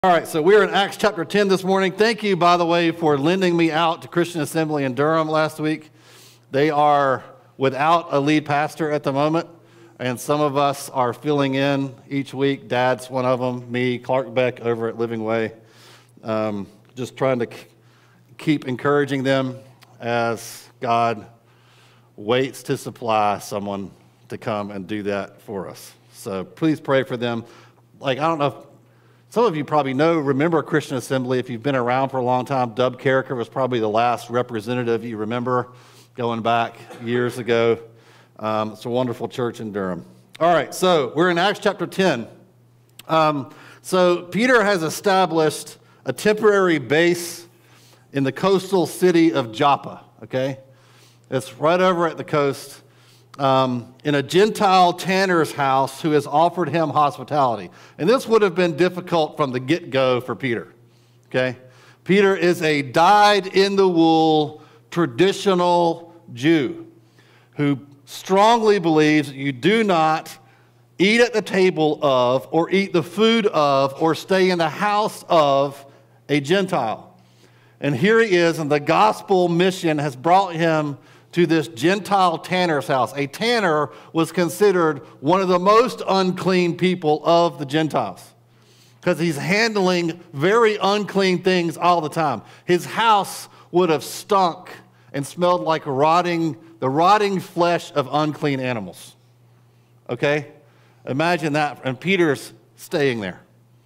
All right, so we're in Acts chapter 10 this morning. Thank you, by the way, for lending me out to Christian Assembly in Durham last week. They are without a lead pastor at the moment, and some of us are filling in each week. Dad's one of them, me, Clark Beck over at Living Way. Just trying to keep encouraging them as God waits to supply someone to come and do that for us. So please pray for them. I don't know if some of you probably remember Christian Assembly. If you've been around for a long time, Dub Carricker was probably the last representative you remember going back years ago. It's a wonderful church in Durham. All right, so we're in Acts chapter 10. So Peter has established a temporary base in the coastal city of Joppa, okay? It's right over at the coast. In a Gentile tanner's house who has offered him hospitality. And this would have been difficult from the get-go for Peter, okay? Peter is a dyed-in-the-wool traditional Jew who strongly believes that you do not eat at the table of or eat the food of or stay in the house of a Gentile. And here he is, and the gospel mission has brought him to this Gentile tanner's house. A tanner was considered one of the most unclean people of the Gentiles because he's handling very unclean things all the time. His house would have stunk and smelled like the rotting flesh of unclean animals. Okay? Imagine that. And Peter's staying there.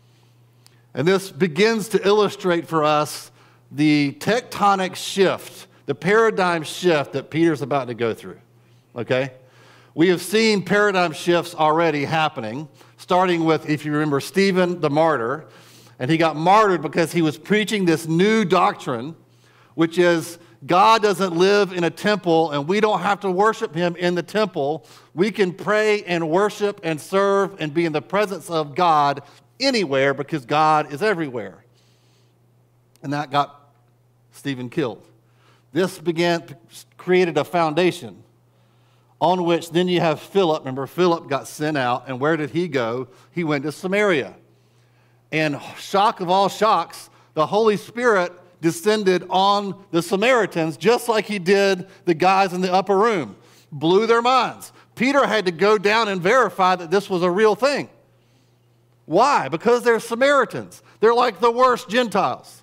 And this begins to illustrate for us the tectonic shift, the paradigm shift that Peter's about to go through, okay? We have seen paradigm shifts already happening, starting with, if you remember, Stephen the martyr, and he got martyred because he was preaching this new doctrine, which is God doesn't live in a temple, and we don't have to worship him in the temple. We can pray and worship and serve and be in the presence of God anywhere because God is everywhere. And that got Stephen killed. This created a foundation on which then you have Philip. Remember, Philip got sent out, and where did he go? He went to Samaria. And shock of all shocks, the Holy Spirit descended on the Samaritans just like he did the guys in the upper room. Blew their minds. Peter had to go down and verify that this was a real thing. Why? Because they're Samaritans. They're like the worst Gentiles.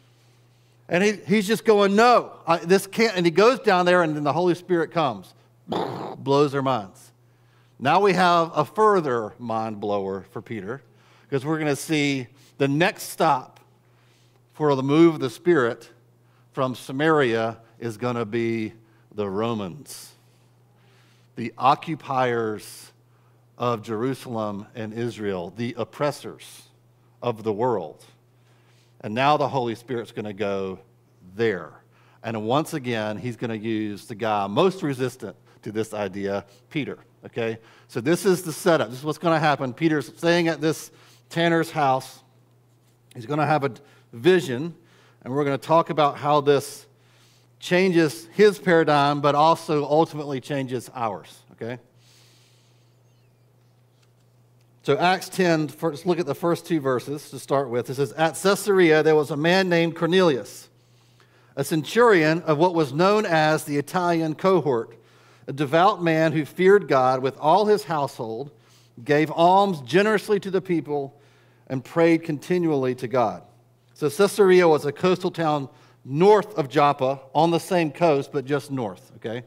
And he's just going, no, this can't. And he goes down there, and then the Holy Spirit comes, blows their minds. Now we have a further mind blower for Peter, because we're going to see the next stop for the move of the Spirit from Samaria is going to be the Romans, the occupiers of Jerusalem and Israel, the oppressors of the world. And now the Holy Spirit's going to go there. And once again, he's going to use the guy most resistant to this idea, Peter. Okay? So this is the setup. This is what's going to happen. Peter's staying at this tanner's house. He's going to have a vision. And we're going to talk about how this changes his paradigm, but also ultimately changes ours. Okay? So Acts 10, let's look at the first two verses to start with. It says, at Caesarea there was a man named Cornelius, a centurion of what was known as the Italian cohort, a devout man who feared God with all his household, gave alms generously to the people, and prayed continually to God. So Caesarea was a coastal town north of Joppa, on the same coast, but just north, okay?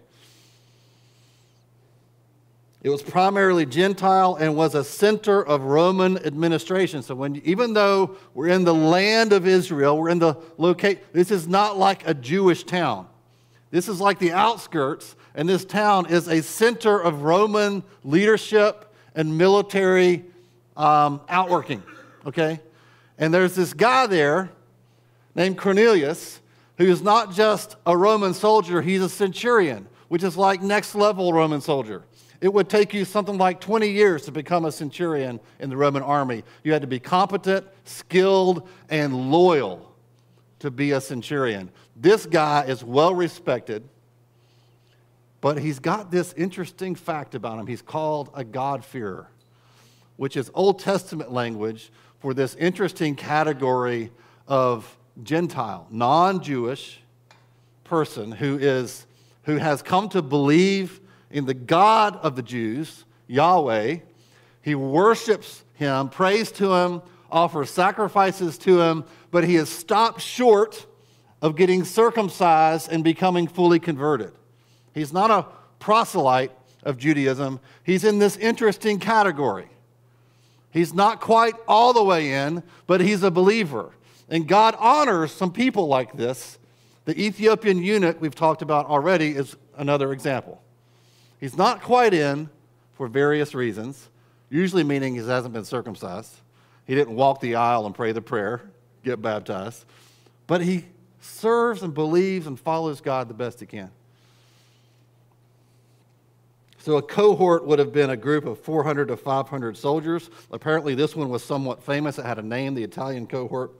It was primarily Gentile and was a center of Roman administration. So even though we're in the land of Israel, we're in the location, this is not like a Jewish town. This is like the outskirts, and this town is a center of Roman leadership and military outworking, okay? And there's this guy there named Cornelius who is not just a Roman soldier, he's a centurion, which is like next level Roman soldier. It would take you something like 20 years to become a centurion in the Roman army. You had to be competent, skilled, and loyal to be a centurion. This guy is well respected, but he's got this interesting fact about him. He's called a God-fearer, which is Old Testament language for this interesting category of Gentile, non-Jewish person who has come to believe in the God of the Jews, Yahweh. He worships him, prays to him, offers sacrifices to him, but he has stopped short of getting circumcised and becoming fully converted. He's not a proselyte of Judaism. He's in this interesting category. He's not quite all the way in, but he's a believer. And God honors some people like this. The Ethiopian eunuch we've talked about already is another example. He's not quite in for various reasons, usually meaning he hasn't been circumcised. He didn't walk the aisle and pray the prayer, get baptized. But he serves and believes and follows God the best he can. So a cohort would have been a group of 400 to 500 soldiers. Apparently this one was somewhat famous. It had a name, the Italian cohort.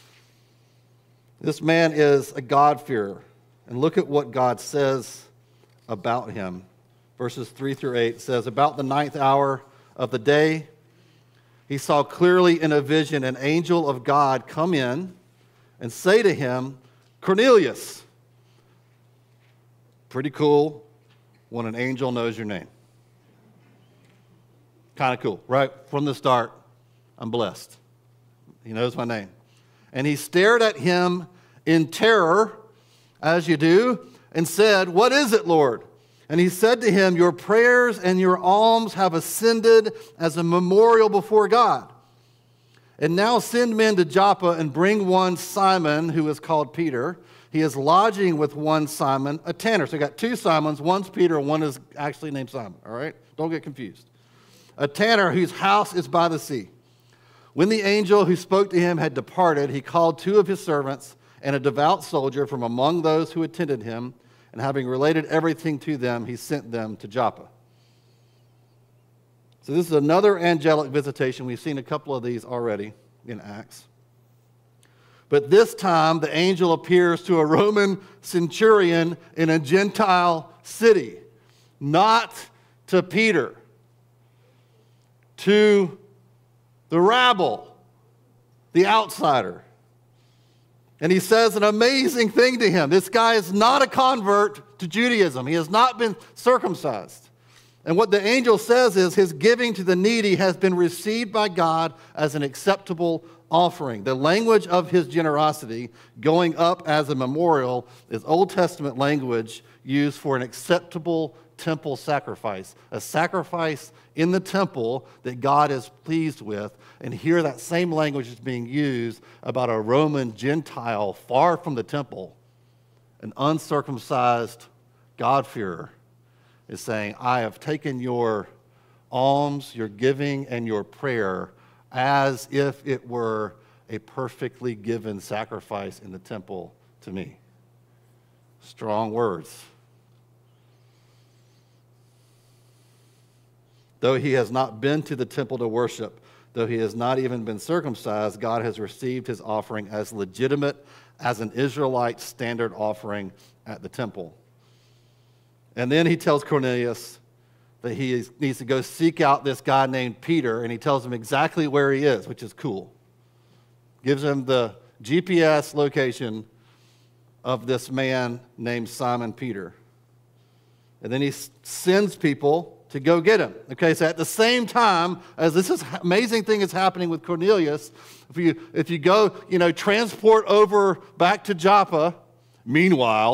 This man is a God-fearer. And look at what God says about him. Verses 3 through 8 says, about the 9th hour of the day, he saw clearly in a vision an angel of God come in and say to him, Cornelius. Pretty cool when an angel knows your name. Kind of cool, right? From the start, I'm blessed. He knows my name. And he stared at him in terror, as you do, and said, what is it, Lord? And he said to him, your prayers and your alms have ascended as a memorial before God. And now send men to Joppa and bring one Simon, who is called Peter. He is lodging with one Simon, a tanner. So you got two Simons, one's Peter, one is actually named Simon, all right? Don't get confused. A tanner whose house is by the sea. When the angel who spoke to him had departed, he called two of his servants and a devout soldier from among those who attended him, and having related everything to them, he sent them to Joppa. So this is another angelic visitation. We've seen a couple of these already in Acts. But this time, the angel appears to a Roman centurion in a Gentile city, not to Peter, to the rabble, the outsider. And he says an amazing thing to him. This guy is not a convert to Judaism. He has not been circumcised. And what the angel says is his giving to the needy has been received by God as an acceptable offering. The language of his generosity, going up as a memorial, is Old Testament language used for an acceptable temple sacrifice, a sacrifice in the temple that God is pleased with. And here that same language is being used about a Roman Gentile far from the temple, an uncircumcised God-fearer is saying, I have taken your alms, your giving, and your prayer as if it were a perfectly given sacrifice in the temple to me. Strong words. Though he has not been to the temple to worship, though he has not even been circumcised, God has received his offering as legitimate as an Israelite standard offering at the temple. And then he tells Cornelius that he needs to go seek out this guy named Peter, and he tells him exactly where he is, which is cool. Gives him the GPS location of this man named Simon Peter. And then he sends people to go get him. Okay, so at the same time as this amazing thing is happening with Cornelius, if you go, transport over back to Joppa, meanwhile,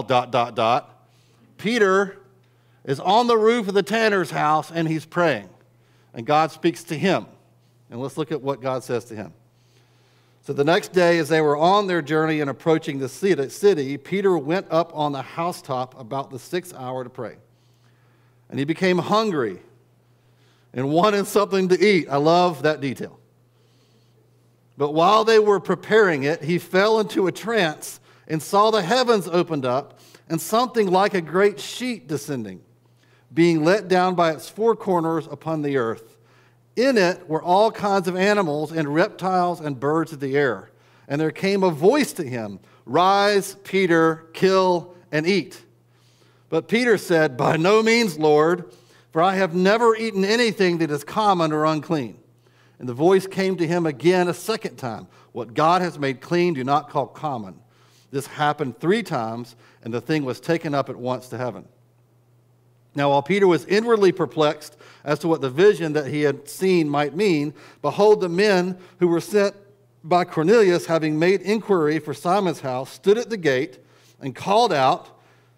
Peter is on the roof of the tanner's house and he's praying. And God speaks to him. And let's look at what God says to him. So the next day, as they were on their journey and approaching the city, Peter went up on the housetop about the 6th hour to pray. And he became hungry and wanted something to eat. I love that detail. But while they were preparing it, he fell into a trance and saw the heavens opened up and something like a great sheet descending, being let down by its four corners upon the earth. In it were all kinds of animals and reptiles and birds of the air. And there came a voice to him, "Rise, Peter, kill and eat." But Peter said, "By no means, Lord, for I have never eaten anything that is common or unclean." And the voice came to him again a second time. What God has made clean, do not call common. This happened 3 times, and the thing was taken up at once to heaven. Now, while Peter was inwardly perplexed as to what the vision that he had seen might mean, behold, the men who were sent by Cornelius, having made inquiry for Simon's house, stood at the gate and called out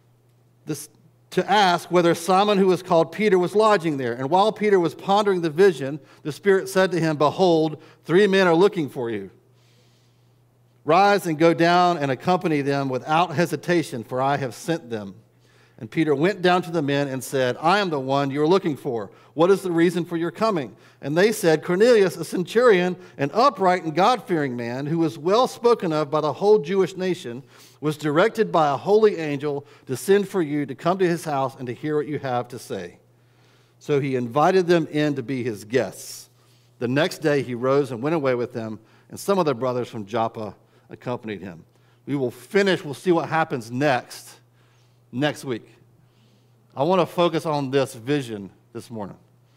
to ask whether Simon, who was called Peter, was lodging there. And while Peter was pondering the vision, the Spirit said to him, behold, 3 men are looking for you. Rise and go down and accompany them without hesitation, for I have sent them. And Peter went down to the men and said, I am the one you are looking for. What is the reason for your coming? And they said, Cornelius, a centurion, an upright and God-fearing man, who was well spoken of by the whole Jewish nation, was directed by a holy angel to send for you to come to his house and to hear what you have to say. So he invited them in to be his guests. The next day he rose and went away with them, and some of the brothers from Joppa accompanied him. We'll see what happens next week. I want to focus on this vision this morning.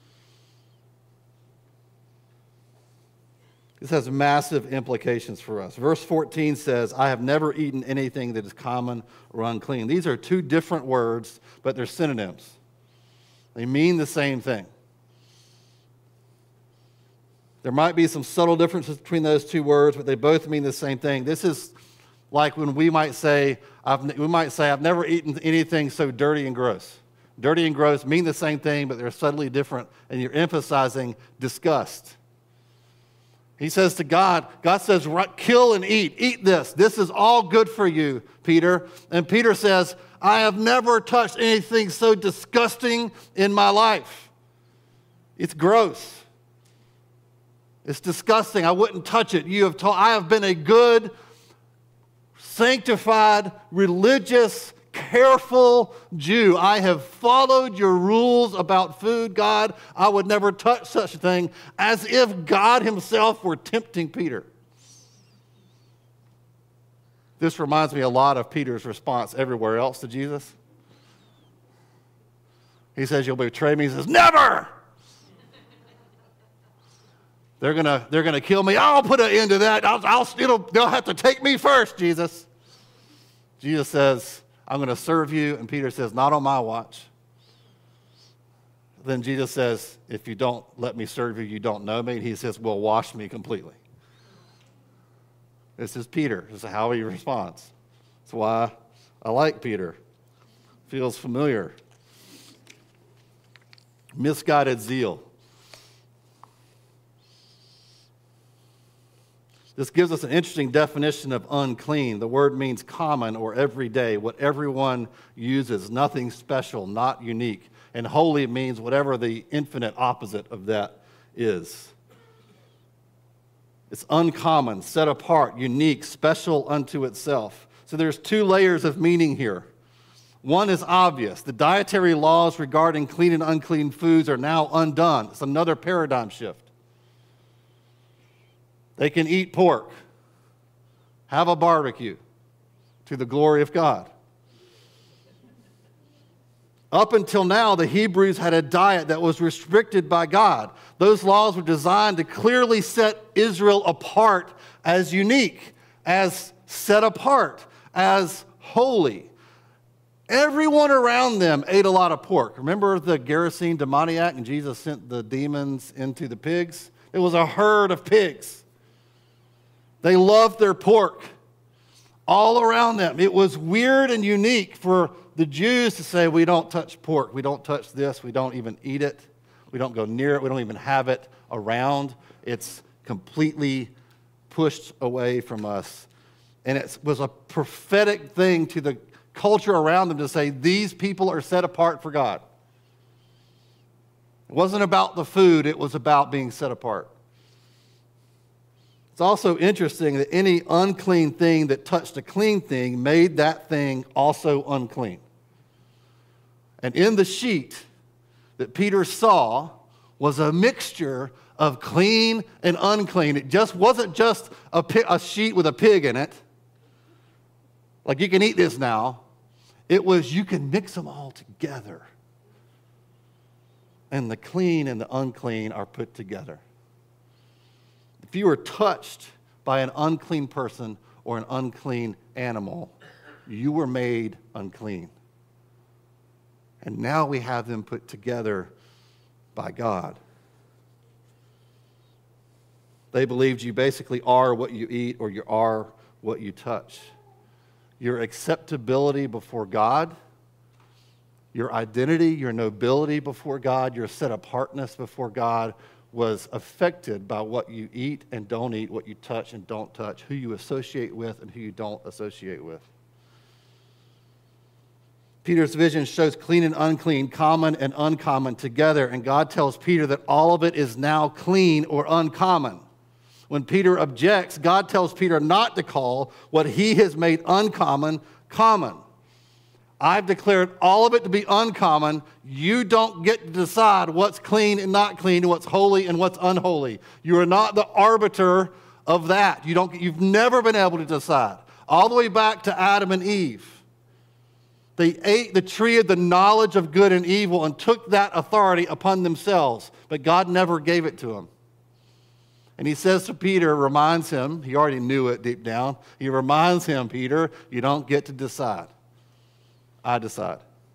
This has massive implications for us. Verse 14 says, I have never eaten anything that is common or unclean. These are 2 different words, but they're synonyms. They mean the same thing. There might be some subtle differences between those 2 words, but they both mean the same thing. This is like when we might say, I've never eaten anything so dirty and gross. Dirty and gross mean the same thing, but they're subtly different, and you're emphasizing disgust. He says to God says, kill and eat. Eat this. This is all good for you, Peter. And Peter says, I have never touched anything so disgusting in my life. It's gross. It's disgusting. I wouldn't touch it. I have been a good, sanctified, religious, careful Jew. I have followed your rules about food, God. I would never touch such a thing, as if God himself were tempting Peter. This reminds me a lot of Peter's response everywhere else to Jesus. He says, you'll betray me. He says, never! They're gonna kill me. I'll put an end to that. They'll have to take me first, Jesus. Jesus says, I'm going to serve you. And Peter says, not on my watch. Then Jesus says, if you don't let me serve you, you don't know me. And he says, well, wash me completely. This is Peter. This is how he responds. That's why I like Peter. Feels familiar. Misguided zeal. This gives us an interesting definition of unclean. The word means common or everyday, what everyone uses, nothing special, not unique. And holy means whatever the infinite opposite of that is. It's uncommon, set apart, unique, special unto itself. So there's 2 layers of meaning here. One is obvious. The dietary laws regarding clean and unclean foods are now undone. It's another paradigm shift. They can eat pork, have a barbecue to the glory of God. Up until now, the Hebrews had a diet that was restricted by God. Those laws were designed to clearly set Israel apart as unique, as set apart, as holy. Everyone around them ate a lot of pork. Remember the Gerasene demoniac and Jesus sent the demons into the pigs? It was a herd of pigs. They loved their pork all around them. It was weird and unique for the Jews to say, we don't touch pork. We don't touch this. We don't even eat it. We don't go near it. We don't even have it around. It's completely pushed away from us. And it was a prophetic thing to the culture around them to say, these people are set apart for God. It wasn't about the food. It was about being set apart. It's also interesting that any unclean thing that touched a clean thing made that thing also unclean. And in the sheet that Peter saw was a mixture of clean and unclean. It just wasn't just a sheet with a pig in it. Like you can eat this now. It was you can mix them all together. And the clean and the unclean are put together. If you were touched by an unclean person or an unclean animal, you were made unclean. And now we have them put together by God. They believed you basically are what you eat or you are what you touch. Your acceptability before God, your identity, your nobility before God, your set-apartness before God was affected by what you eat and don't eat, what you touch and don't touch, who you associate with and who you don't associate with. Peter's vision shows clean and unclean, common and uncommon together, and God tells Peter that all of it is now clean or uncommon. When Peter objects, God tells Peter not to call what he has made uncommon, common. I've declared all of it to be uncommon. You don't get to decide what's clean and not clean, what's holy and what's unholy. You are not the arbiter of that. You've never been able to decide. All the way back to Adam and Eve. They ate the tree of the knowledge of good and evil and took that authority upon themselves, but God never gave it to them. And he says to Peter, reminds him, he already knew it deep down, he reminds him, Peter, you don't get to decide. I decide.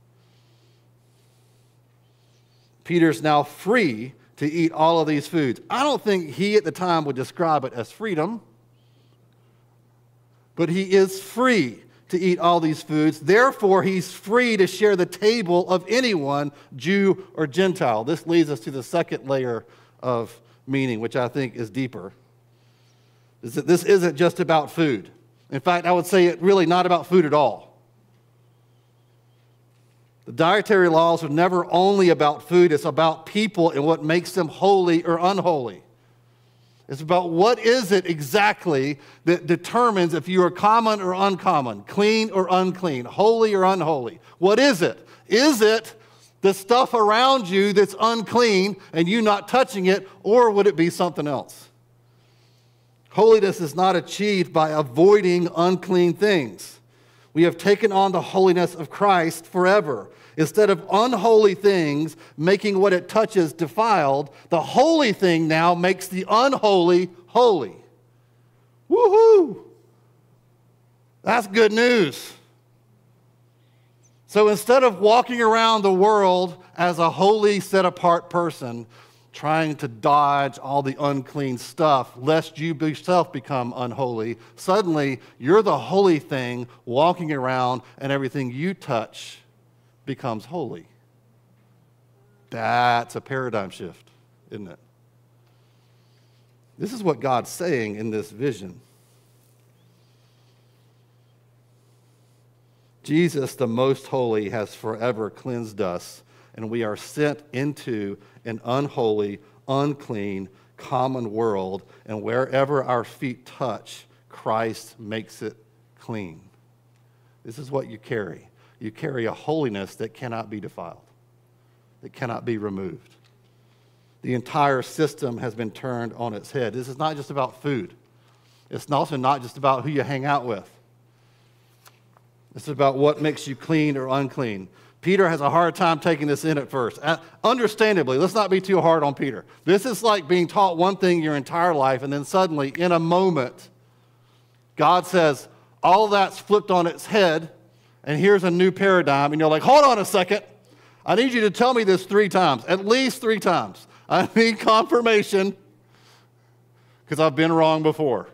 Peter's now free to eat all of these foods. I don't think he at the time would describe it as freedom, but he is free to eat all these foods. Therefore, he's free to share the table of anyone, Jew or Gentile. This leads us to the second layer of meaning, which I think is deeper, is that this isn't just about food. In fact, I would say it's really not about food at all. The dietary laws are never only about food, it's about people and what makes them holy or unholy. It's about what is it exactly that determines if you are common or uncommon, clean or unclean, holy or unholy. What is it? Is it the stuff around you that's unclean and you not touching it, or would it be something else? Holiness is not achieved by avoiding unclean things. We have taken on the holiness of Christ forever. Instead of unholy things making what it touches defiled, the holy thing now makes the unholy holy. Woohoo! That's good news. So instead of walking around the world as a holy, set-apart person, trying to dodge all the unclean stuff, lest you yourself become unholy, suddenly you're the holy thing walking around and everything you touch becomes holy. That's a paradigm shift, isn't it? This is what God's saying in this vision. Jesus, the most holy, has forever cleansed us, and we are sent into an unholy, unclean, common world, and wherever our feet touch, Christ makes it clean. This is what you carry. You carry a holiness that cannot be defiled, that cannot be removed. The entire system has been turned on its head. This is not just about food. It's also not just about who you hang out with. It's about what makes you clean or unclean. Peter has a hard time taking this in at first. Understandably, let's not be too hard on Peter. This is like being taught one thing your entire life, and then suddenly, in a moment, God says, all that's flipped on its head, and here's a new paradigm. And you're like, hold on a second. I need you to tell me this 3 times, at least 3 times. I need confirmation, because I've been wrong before.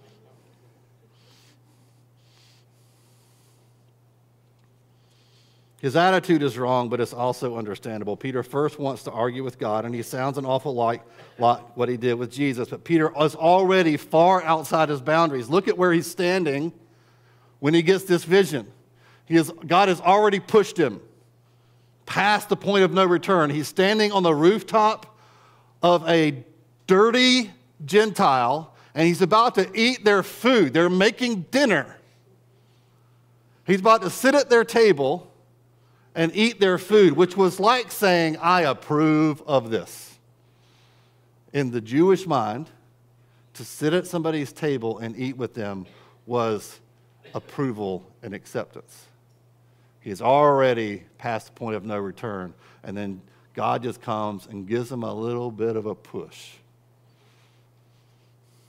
His attitude is wrong, but it's also understandable. Peter first wants to argue with God, and he sounds an awful lot like what he did with Jesus. But Peter is already far outside his boundaries. Look at where he's standing when he gets this vision. God has already pushed him past the point of no return. He's standing on the rooftop of a dirty Gentile, and he's about to eat their food. They're making dinner. He's about to sit at their table and eat their food, which was like saying, I approve of this. In the Jewish mind, to sit at somebody's table and eat with them was approval and acceptance. He's already past the point of no return, and then God just comes and gives him a little bit of a push.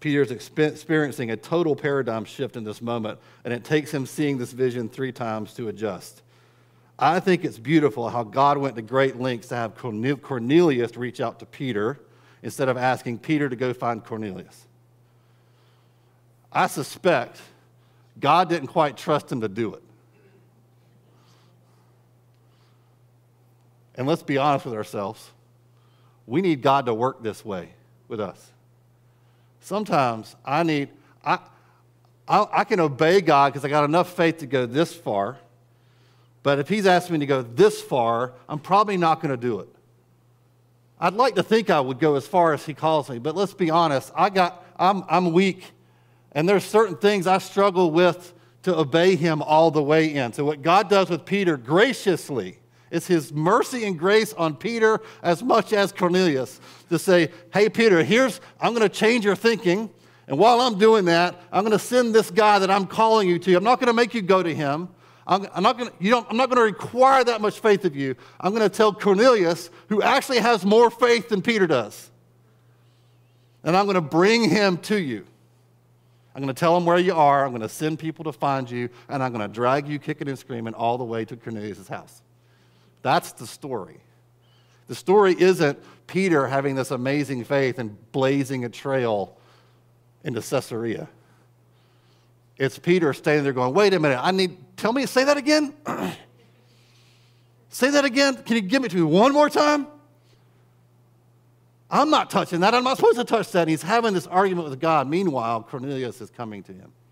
Peter's experiencing a total paradigm shift in this moment, and it takes him seeing this vision 3 times to adjust. I think it's beautiful how God went to great lengths to have Cornelius reach out to Peter instead of asking Peter to go find Cornelius. I suspect God didn't quite trust him to do it. And let's be honest with ourselves. We need God to work this way with us. Sometimes I can obey God because I got enough faith to go this far. But if he's asking me to go this far, I'm probably not going to do it. I'd like to think I would go as far as he calls me, but let's be honest. I'm weak, and there's certain things I struggle with to obey him all the way in. So what God does with Peter graciously, it's his mercy and grace on Peter as much as Cornelius to say, hey, Peter, I'm going to change your thinking. And while I'm doing that, I'm going to send this guy that I'm calling you to. I'm not going to make you go to him. I'm not going to require that much faith of you. I'm going to tell Cornelius, who actually has more faith than Peter does. And I'm going to bring him to you. I'm going to tell him where you are. I'm going to send people to find you. And I'm going to drag you kicking and screaming all the way to Cornelius' house. That's the story. The story isn't Peter having this amazing faith and blazing a trail into Caesarea. It's Peter standing there going, wait a minute, say that again? Say that again? Can you give it to me one more time? I'm not touching that. I'm not supposed to touch that. And he's having this argument with God. Meanwhile, Cornelius is coming to him.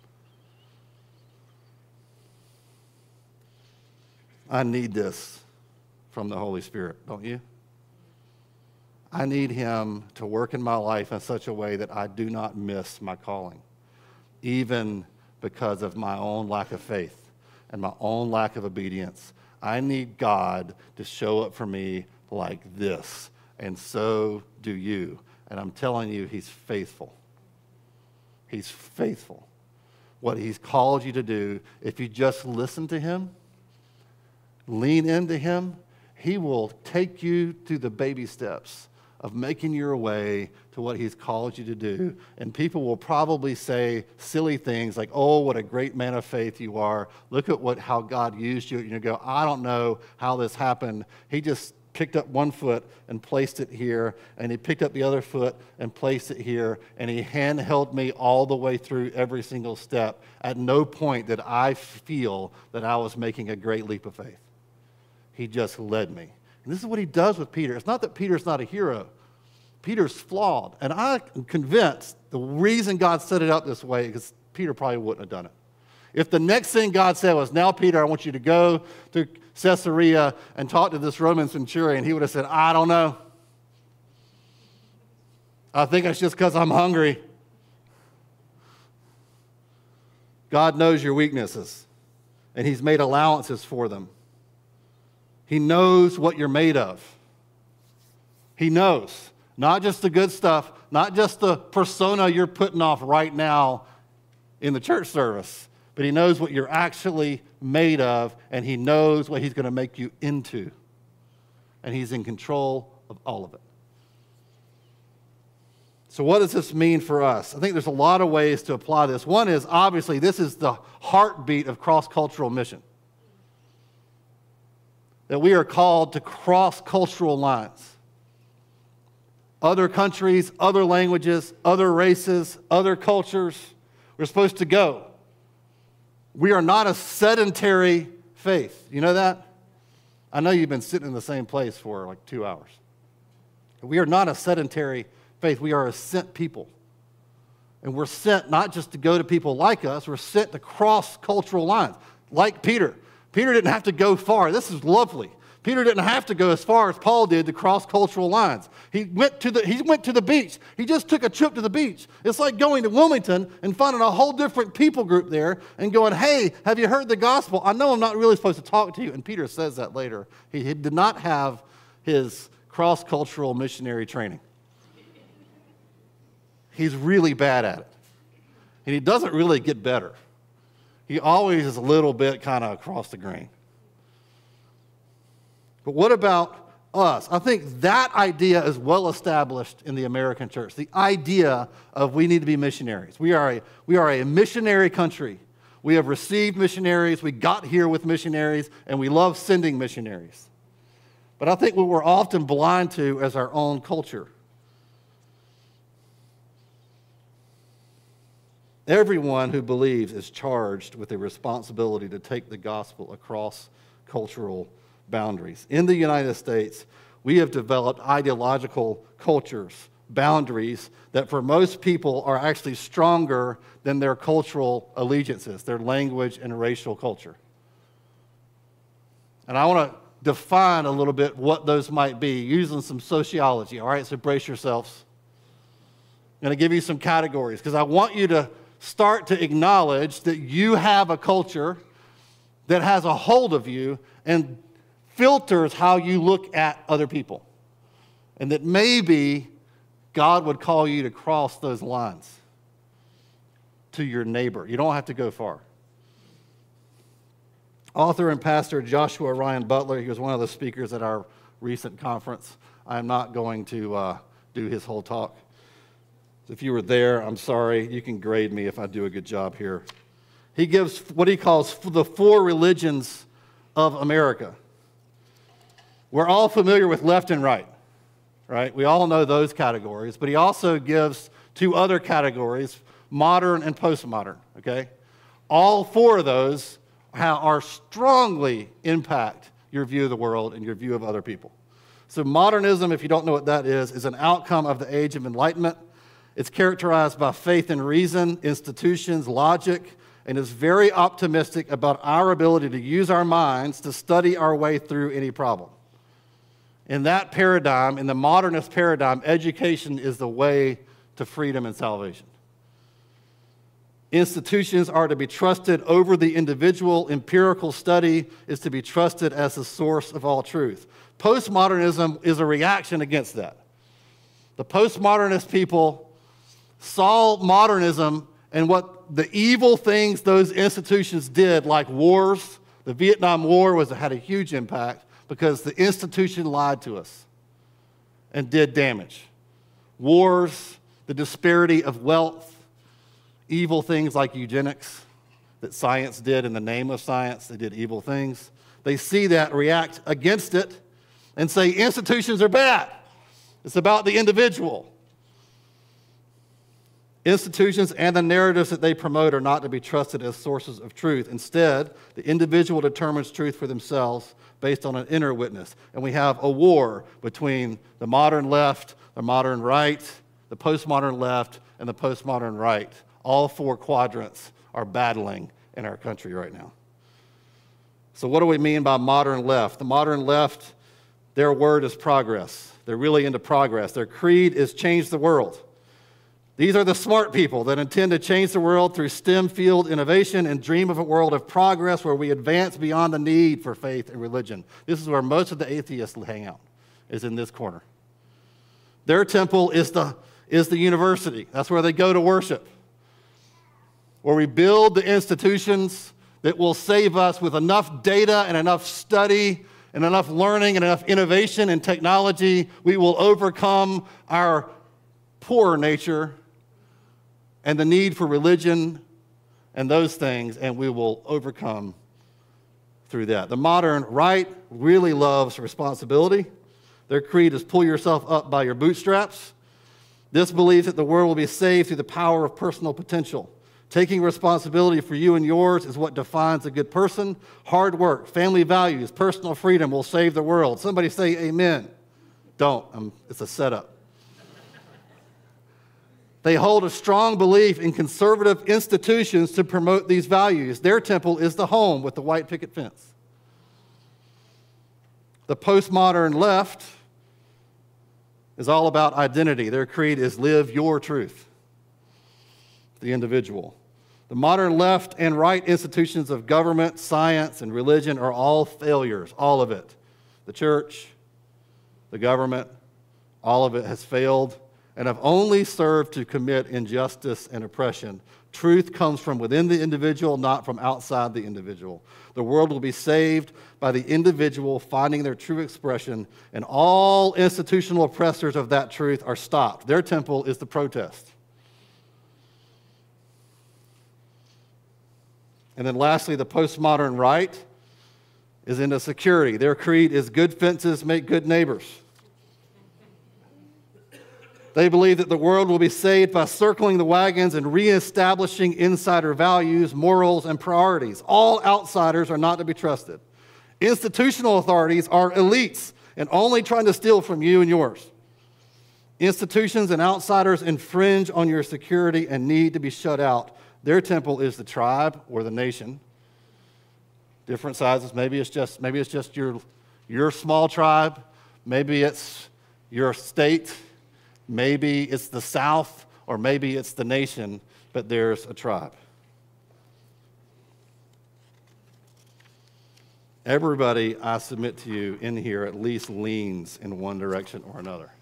I need this from the Holy Spirit, don't you? I need him to work in my life in such a way that I do not miss my calling, even because of my own lack of faith and my own lack of obedience. I need God to show up for me like this, and so do you. And I'm telling you, he's faithful. He's faithful. What he's called you to do, if you just listen to him, lean into him, he will take you through the baby steps of making your way to what he's called you to do. And people will probably say silly things like, oh, what a great man of faith you are. Look at how God used you. And you go, I don't know how this happened. He just picked up one foot and placed it here, and he picked up the other foot and placed it here, and he handheld me all the way through every single step. At no point did I feel that I was making a great leap of faith. He just led me. And this is what he does with Peter. It's not that Peter's not a hero. Peter's flawed. And I'm convinced the reason God set it up this way is because Peter probably wouldn't have done it. If the next thing God said was, now, Peter, I want you to go to Caesarea and talk to this Roman centurion, he would have said, I don't know. I think it's just because I'm hungry. God knows your weaknesses, and he's made allowances for them. He knows what you're made of. He knows. Not just the good stuff, not just the persona you're putting off right now in the church service, but he knows what you're actually made of, and he knows what he's going to make you into. And he's in control of all of it. So what does this mean for us? I think there's a lot of ways to apply this. One is, obviously, this is the heartbeat of cross-cultural mission. That we are called to cross cultural lines. Other countries, other languages, other races, other cultures. We're supposed to go. We are not a sedentary faith. You know that? I know you've been sitting in the same place for like 2 hours. We are not a sedentary faith. We are a sent people. And we're sent not just to go to people like us, we're sent to cross cultural lines. Like Peter. Peter didn't have to go far. This is lovely. Peter didn't have to go as far as Paul did to cross cultural lines. He went to the beach. He just took a trip to the beach. It's like going to Wilmington and finding a whole different people group there and going, hey, have you heard the gospel? I know I'm not really supposed to talk to you. And Peter says that later. He did not have his cross-cultural missionary training. He's really bad at it. And he doesn't really get better. He always is a little bit kind of across the grain. But what about us. I think that idea is well established in the American church. The idea of we need to be missionaries. We are a missionary country. We have received missionaries. We got here with missionaries, and we love sending missionaries. But I think what we're often blind to is our own culture. Everyone who believes is charged with a responsibility to take the gospel across cultural boundaries. In the United States, we have developed ideological cultures, boundaries that for most people are actually stronger than their cultural allegiances, their language and racial culture. And I want to define a little bit what those might be using some sociology. All right, so brace yourselves. I'm going to give you some categories because I want you to start to acknowledge that you have a culture that has a hold of you and filters how you look at other people. And that maybe God would call you to cross those lines to your neighbor. You don't have to go far. Author and pastor Joshua Ryan Butler, he was one of the speakers at our recent conference. I'm not going to do his whole talk. If you were there, I'm sorry. You can grade me if I do a good job here. He gives what he calls the 4 religions of America. We're all familiar with left and right, right? We all know those categories, but he also gives 2 other categories, modern and postmodern, okay? All 4 of those are strongly impact your view of the world and your view of other people. So modernism, if you don't know what that is an outcome of the Age of Enlightenment. It's characterized by faith and reason, institutions, logic, and is very optimistic about our ability to use our minds to study our way through any problem. In that paradigm, in the modernist paradigm, education is the way to freedom and salvation. Institutions are to be trusted over the individual. Empirical study is to be trusted as the source of all truth. Postmodernism is a reaction against that. The postmodernist people saw modernism and what the evil things those institutions did, like wars. The Vietnam War had a huge impact because the institution lied to us and did damage. Wars, the disparity of wealth, evil things like eugenics that science did in the name of science. They did evil things. They see that, react against it, and say institutions are bad. It's about the individual. Institutions and the narratives that they promote are not to be trusted as sources of truth. Instead, the individual determines truth for themselves based on an inner witness. And we have a war between the modern left, the modern right, the postmodern left, and the postmodern right. All 4 quadrants are battling in our country right now. So what do we mean by modern left? The modern left, their word is progress. They're really into progress. Their creed is change the world. These are the smart people that intend to change the world through STEM field innovation and dream of a world of progress where we advance beyond the need for faith and religion. This is where most of the atheists hang out, is in this corner. Their temple is the university. That's where they go to worship. Where we build the institutions that will save us with enough data and enough study and enough learning and enough innovation and technology, we will overcome our poor nature and the need for religion and those things, and we will overcome through that. The modern right really loves responsibility. Their creed is pull yourself up by your bootstraps. This believes that the world will be saved through the power of personal potential. Taking responsibility for you and yours is what defines a good person. Hard work, family values, personal freedom will save the world. Somebody say amen. Don't. It's a setup. They hold a strong belief in conservative institutions to promote these values. Their temple is the home with the white picket fence. The postmodern left is all about identity. Their creed is live your truth, the individual. The modern left and right institutions of government, science, and religion are all failures, all of it. The church, the government, all of it has failed, and have only served to commit injustice and oppression. Truth comes from within the individual, not from outside the individual. The world will be saved by the individual finding their true expression, and all institutional oppressors of that truth are stopped. Their temple is the protest. And then lastly, the postmodern right is into security. Their creed is good fences make good neighbors. They believe that the world will be saved by circling the wagons and reestablishing insider values, morals, and priorities. All outsiders are not to be trusted. Institutional authorities are elites and only trying to steal from you and yours. Institutions and outsiders infringe on your security and need to be shut out. Their temple is the tribe or the nation. Different sizes. Maybe it's just your small tribe. Maybe it's your state. Maybe it's the South, or maybe it's the nation, but there's a tribe. Everybody, I submit to you, in here at least leans in one direction or another.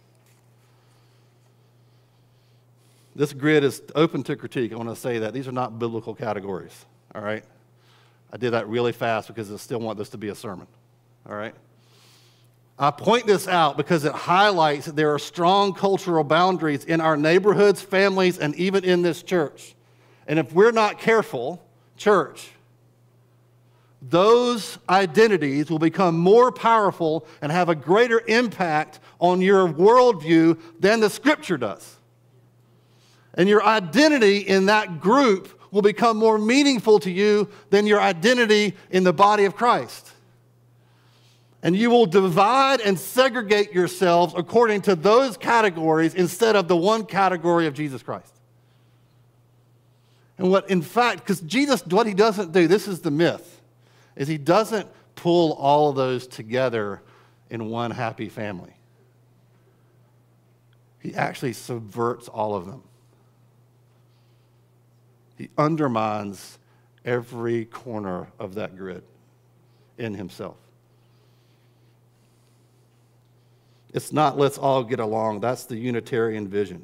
This grid is open to critique. I want to say that. These are not biblical categories, all right? I did that really fast because I still want this to be a sermon, all right? I point this out because it highlights that there are strong cultural boundaries in our neighborhoods, families, and even in this church. And if we're not careful, church, those identities will become more powerful and have a greater impact on your worldview than the Scripture does. And your identity in that group will become more meaningful to you than your identity in the body of Christ. And you will divide and segregate yourselves according to those categories instead of the one category of Jesus Christ. And because Jesus, what he doesn't do, this is the myth, is he doesn't pull all of those together in one happy family. He actually subverts all of them. He undermines every corner of that grid in himself. It's not let's all get along. That's the Unitarian vision.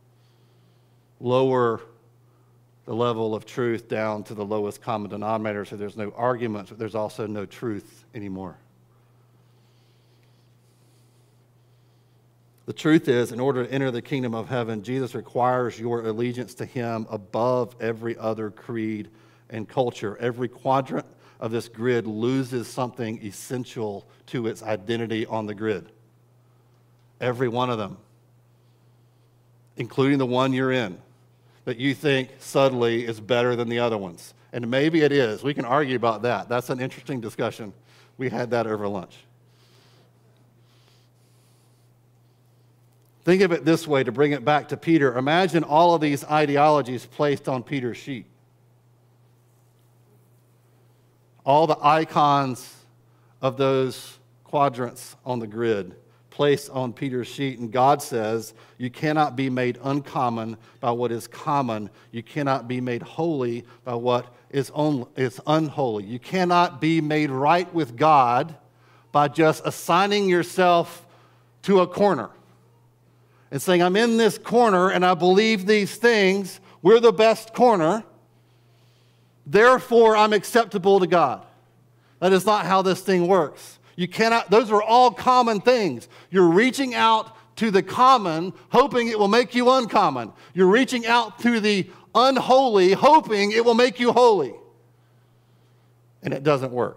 Lower the level of truth down to the lowest common denominator so there's no argument, but there's also no truth anymore. The truth is, in order to enter the kingdom of heaven, Jesus requires your allegiance to him above every other creed and culture. Every quadrant of this grid loses something essential to its identity on the grid. Every one of them, including the one you're in, that you think subtly is better than the other ones. And maybe it is. We can argue about that. That's an interesting discussion. We had that over lunch. Think of it this way to bring it back to Peter. Imagine all of these ideologies placed on Peter's sheet. All the icons of those quadrants on the grid placed on Peter's sheet, and God says, you cannot be made uncommon by what is common. You cannot be made holy by what is unholy. You cannot be made right with God by just assigning yourself to a corner and saying, I'm in this corner and I believe these things. We're the best corner. Therefore, I'm acceptable to God. That is not how this thing works. You cannot, those are all common things. You're reaching out to the common, hoping it will make you uncommon. You're reaching out to the unholy, hoping it will make you holy. And it doesn't work.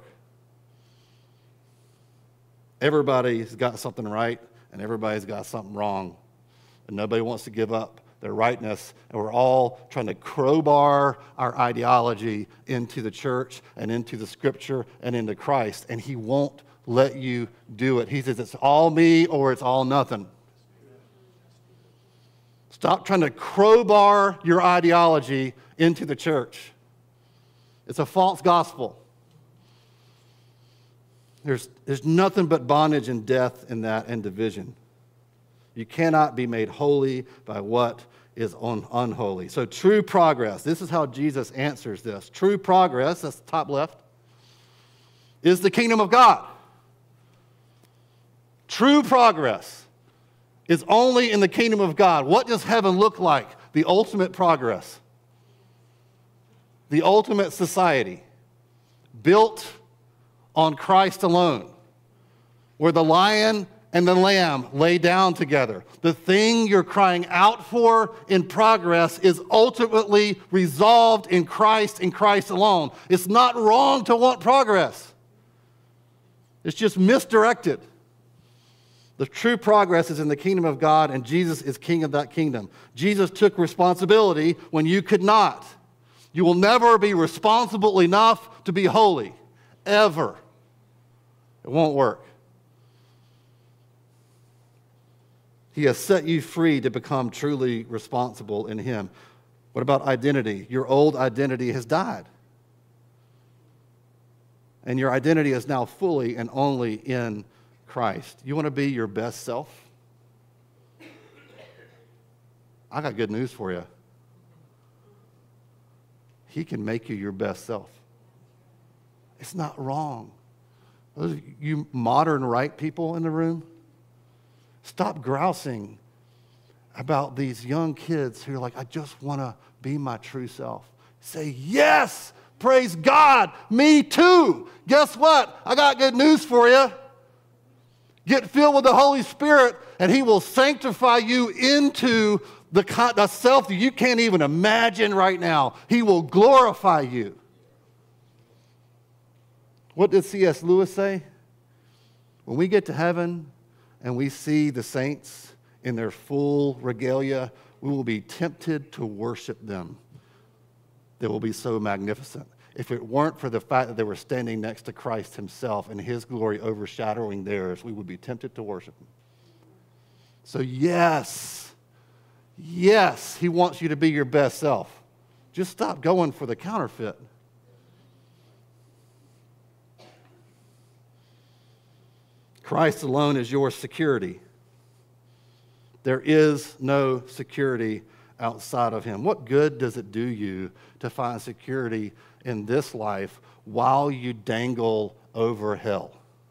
Everybody's got something right, and everybody's got something wrong. And nobody wants to give up their rightness, and we're all trying to crowbar our ideology into the church and into the Scripture and into Christ, and he won't let you do it. He says it's all me or it's all nothing. Stop trying to crowbar your ideology into the church. It's a false gospel. There's nothing but bondage and death in that and division. You cannot be made holy by what is unholy. So true progress, this is how Jesus answers this. True progress, that's the top left, is the kingdom of God. True progress is only in the kingdom of God. What does heaven look like? The ultimate progress. The ultimate society built on Christ alone, where the lion and the lamb lay down together. The thing you're crying out for in progress is ultimately resolved in Christ and Christ alone. It's not wrong to want progress. It's just misdirected. The true progress is in the kingdom of God, and Jesus is king of that kingdom. Jesus took responsibility when you could not. You will never be responsible enough to be holy, ever. It won't work. He has set you free to become truly responsible in Him. What about identity? Your old identity has died. And your identity is now fully and only in Christ. You want to be your best self? I got good news for you. He can make you your best self. It's not wrong. Those of you modern right people in the room, stop grousing about these young kids who are like, I just want to be my true self. Say, yes, praise God, me too. Guess what? I got good news for you. Get filled with the Holy Spirit, and He will sanctify you into the self that you can't even imagine right now. He will glorify you. What did C.S. Lewis say? When we get to heaven and we see the saints in their full regalia, we will be tempted to worship them. They will be so magnificent. If it weren't for the fact that they were standing next to Christ Himself and His glory overshadowing theirs, we would be tempted to worship Him. So yes, He wants you to be your best self. Just stop going for the counterfeit. Christ alone is your security. There is no security outside of Him. What good does it do you to find security in this life while you dangle over hell?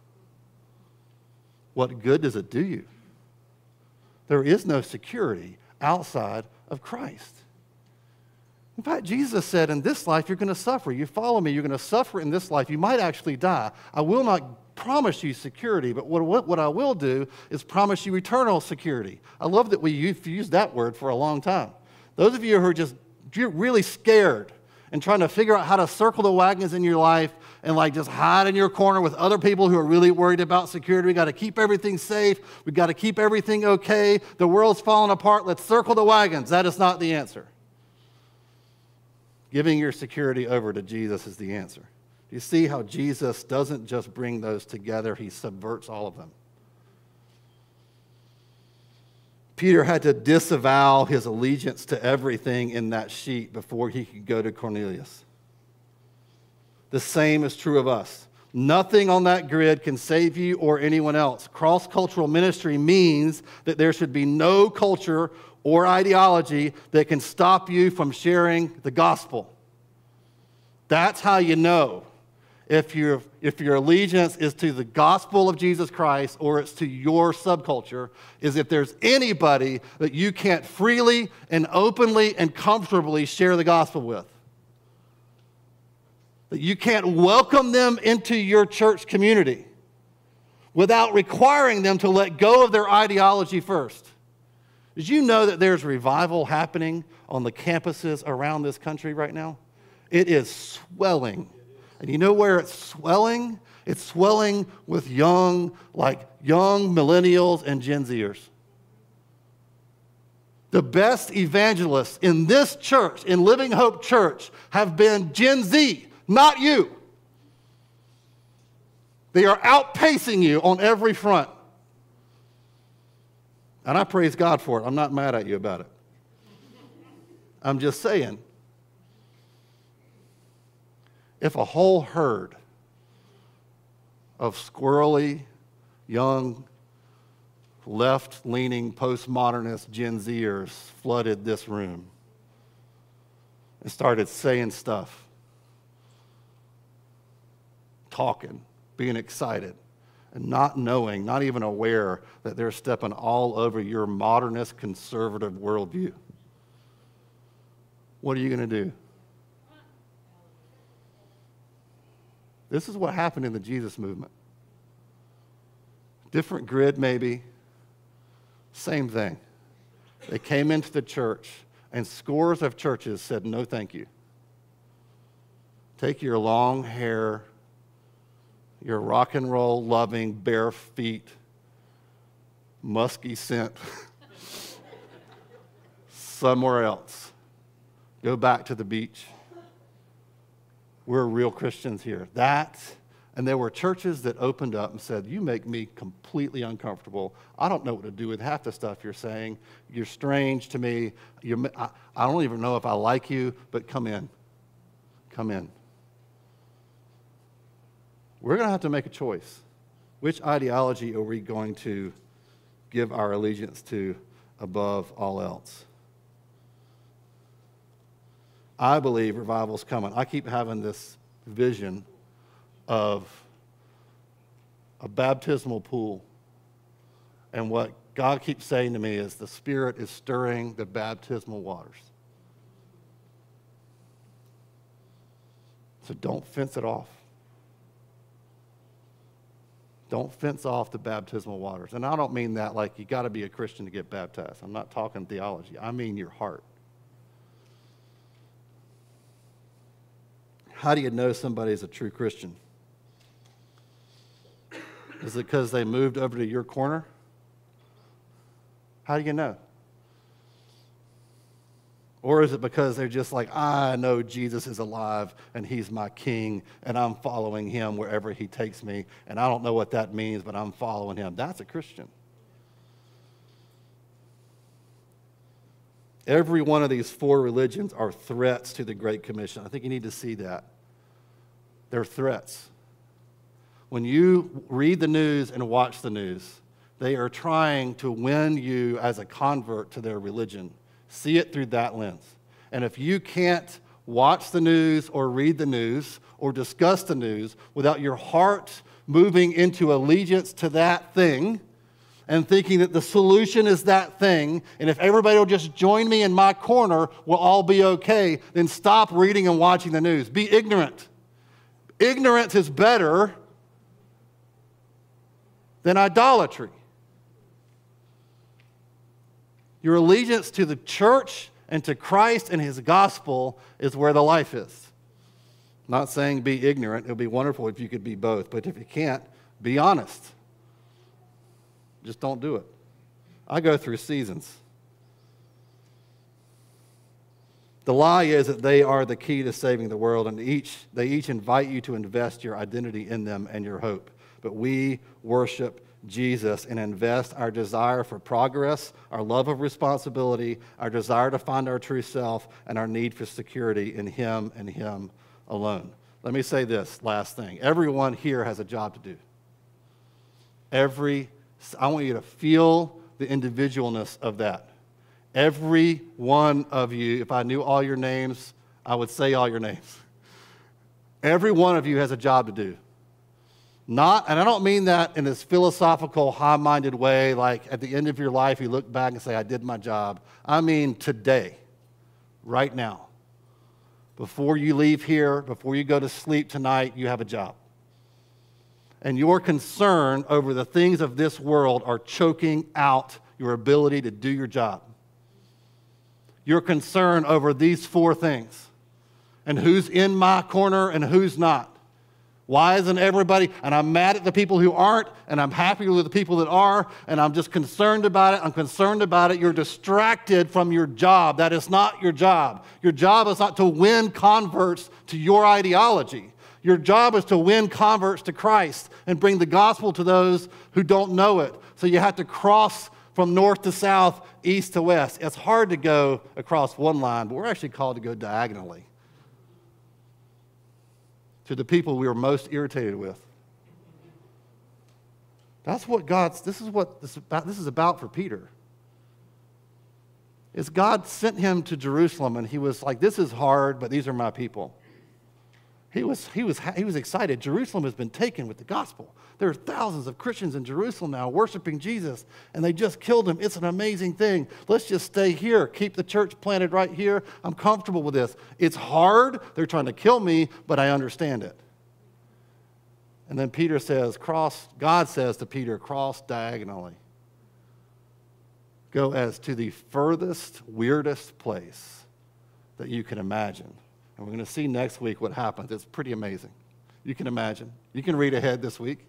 What good does it do you? There is no security outside of Christ. In fact, Jesus said, in this life you're going to suffer. You follow me, you're going to suffer in this life. You might actually die. I will not promise you security, but what I will do is promise you eternal security. I love that we've used that word for a long time. Those of you who are just really scared and trying to figure out how to circle the wagons in your life and like just hide in your corner with other people who are really worried about security. We got to keep everything safe. We got to keep everything okay. The world's falling apart. Let's circle the wagons. That is not the answer. Giving your security over to Jesus is the answer. You see how Jesus doesn't just bring those together, He subverts all of them. Peter had to disavow his allegiance to everything in that sheet before he could go to Cornelius. The same is true of us. Nothing on that grid can save you or anyone else. Cross-cultural ministry means that there should be no culture or ideology that can stop you from sharing the gospel. That's how you know if your allegiance is to the gospel of Jesus Christ or it's to your subculture, is if there's anybody that you can't freely and openly and comfortably share the gospel with. That you can't welcome them into your church community without requiring them to let go of their ideology first. Did you know that there's revival happening on the campuses around this country right now? It is swelling. And you know where it's swelling? It's swelling with young millennials and Gen Zers. The best evangelists in this church, in Living Hope Church, have been Gen Z, not you. They are outpacing you on every front. And I praise God for it. I'm not mad at you about it. I'm just saying, if a whole herd of squirrely, young, left-leaning, postmodernist Gen Zers flooded this room and started saying stuff, talking, being excited, and not knowing, not even aware that they're stepping all over your modernist conservative worldview. What are you going to do? This is what happened in the Jesus movement. Different grid, maybe. Same thing. They came into the church, and scores of churches said, no, thank you. Take your long hair, your rock and roll loving, bare feet, musky scent somewhere else. Go back to the beach. We're real Christians here. And there were churches that opened up and said, you make me completely uncomfortable. I don't know what to do with half the stuff you're saying. You're strange to me. I don't even know if I like you, but come in. Come in. We're going to have to make a choice. Which ideology are we going to give our allegiance to above all else? I believe revival's coming. I keep having this vision of a baptismal pool. And what God keeps saying to me is the Spirit is stirring the baptismal waters. So don't fence it off. Don't fence off the baptismal waters. And I don't mean that like you got to be a Christian to get baptized. I'm not talking theology. I mean your heart. How do you know somebody's a true Christian? Is it because they moved over to your corner? How do you know? Or is it because they're just like, I know Jesus is alive and he's my king and I'm following him wherever he takes me and I don't know what that means, but I'm following him. That's a Christian. Every one of these four religions are threats to the Great Commission. I think you need to see that. They're threats. When you read the news and watch the news, they are trying to win you as a convert to their religion. See it through that lens. And if you can't watch the news or read the news or discuss the news without your heart moving into allegiance to that thing and thinking that the solution is that thing, and if everybody will just join me in my corner, we'll all be okay, then stop reading and watching the news. Be ignorant. Ignorance is better than idolatry. Your allegiance to the church and to Christ and his gospel is where the life is. I'm not saying be ignorant. It would be wonderful if you could be both. But if you can't, be honest. Just don't do it. I go through seasons. The lie is that they are the key to saving the world, and they each invite you to invest your identity in them and your hope. But we worship Jesus and invest our desire for progress, our love of responsibility, our desire to find our true self, and our need for security in him and him alone. Let me say this last thing. Everyone here has a job to do. I want you to feel the individualness of that. Every one of you, if I knew all your names, I would say all your names. Every one of you has a job to do. And I don't mean that in this philosophical, high-minded way, like at the end of your life you look back and say, I did my job. I mean today, right now. Before you leave here, before you go to sleep tonight, you have a job. And your concern over the things of this world are choking out your ability to do your job. Your concern over these four things and who's in my corner and who's not. Why isn't everybody? And I'm mad at the people who aren't, and I'm happy with the people that are, and I'm just concerned about it. I'm concerned about it. You're distracted from your job. That is not your job. Your job is not to win converts to your ideology. Your job is to win converts to Christ and bring the gospel to those who don't know it. So you have to cross from north to south, east to west. It's hard to go across one line, but we're actually called to go diagonally to the people we are most irritated with. That's what this is about for Peter. Is God sent him to Jerusalem and he was like, this is hard, but these are my people. He was excited. Jerusalem has been taken with the gospel. There are thousands of Christians in Jerusalem now worshiping Jesus, and they just killed him. It's an amazing thing. Let's just stay here. Keep the church planted right here. I'm comfortable with this. It's hard. They're trying to kill me, but I understand it. And then Peter says, God says to Peter, cross diagonally. Go as to the furthest, weirdest place that you can imagine. And we're going to see next week what happens. It's pretty amazing. You can imagine. You can read ahead this week.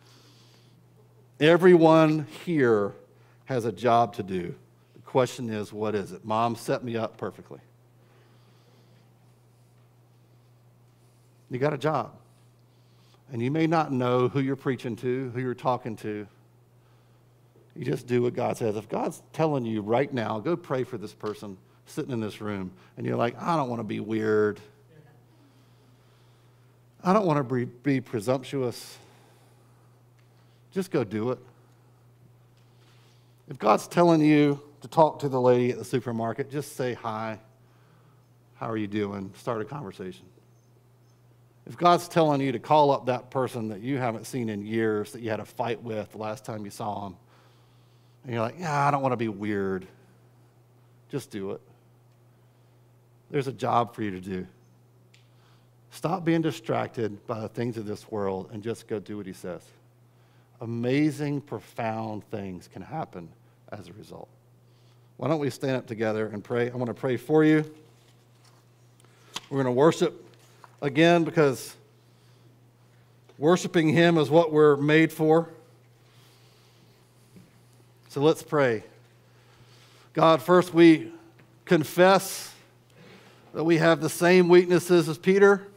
Everyone here has a job to do. The question is, what is it? Mom set me up perfectly. You got a job. And you may not know who you're preaching to, who you're talking to. You just do what God says. If God's telling you right now, go pray for this person sitting in this room, and you're like, I don't want to be weird. I don't want to be presumptuous. Just go do it. If God's telling you to talk to the lady at the supermarket, just say hi. How are you doing? Start a conversation. If God's telling you to call up that person that you haven't seen in years, that you had a fight with the last time you saw them, and you're like, yeah, I don't want to be weird, just do it. There's a job for you to do. Stop being distracted by the things of this world and just go do what he says. Amazing, profound things can happen as a result. Why don't we stand up together and pray? I want to pray for you. We're going to worship again because worshiping him is what we're made for. So let's pray. God, first we confess that we have the same weaknesses as Peter.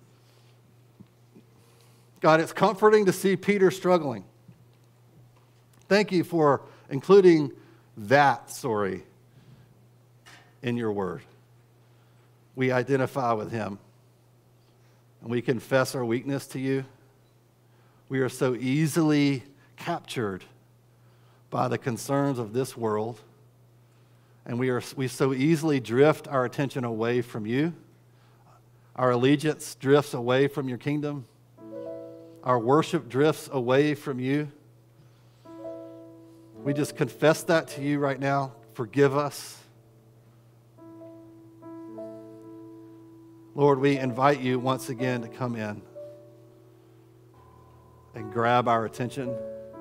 God, it's comforting to see Peter struggling. Thank you for including that story in your word. We identify with him, and we confess our weakness to you. We are so easily captured by the concerns of this world, and we so easily drift our attention away from you. Our allegiance drifts away from your kingdom. Our worship drifts away from you. We just confess that to you right now. Forgive us. Lord, we invite you once again to come in and grab our attention.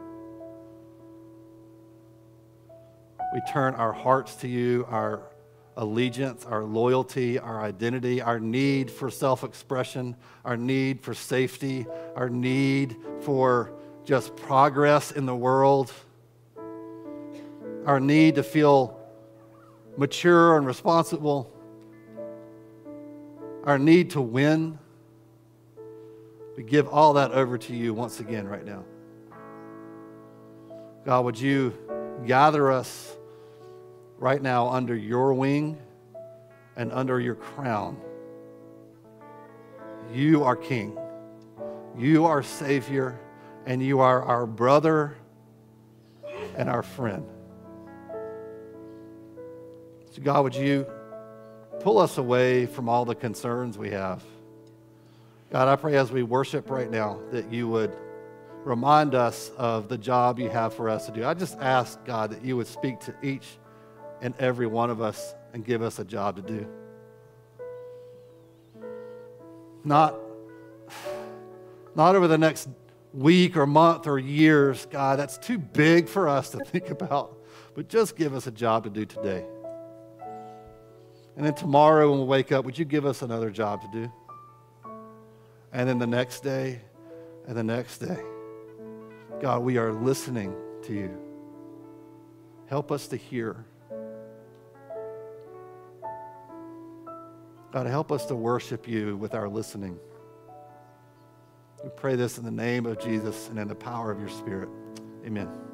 We turn our hearts to you, our allegiance, our loyalty, our identity, our need for self-expression, our need for safety, our need for just progress in the world, our need to feel mature and responsible, our need to win. We give all that over to you once again right now. God, would you gather us right now under your wing and under your crown? You are King. You are Savior, and you are our brother and our friend. So God, would you pull us away from all the concerns we have? God, I pray as we worship right now that you would remind us of the job you have for us to do. I just ask, God, that you would speak to each and every one of us and give us a job to do. Not over the next week or month or years, God, that's too big for us to think about, but just give us a job to do today. And then tomorrow when we wake up, would you give us another job to do? And then the next day and the next day. God, we are listening to you. Help us to hear. God, help us to worship you with our listening. We pray this in the name of Jesus and in the power of your Spirit. Amen.